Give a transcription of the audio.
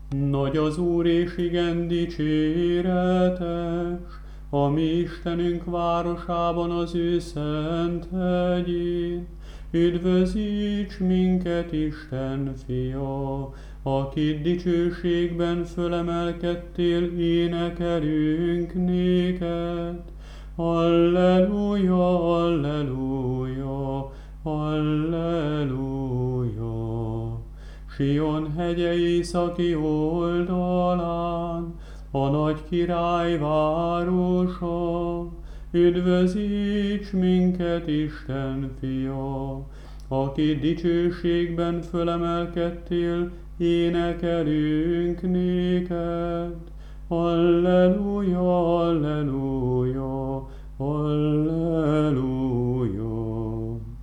Nagy az Úr és igen dicséretes, a mi Istenünk városában az ő szent hegyén. Üdvözíts minket, Isten fia, akit dicsőségben fölemelkedtél, énekelünk néked. Alleluja, alleluja, alleluja. Sion hegye északi oldalán, a nagy király városa. Üdvözíts minket, Isten fia, aki dicsőségben fölemelkedtél, énekelünk néked. Alleluja, alleluja, alleluja.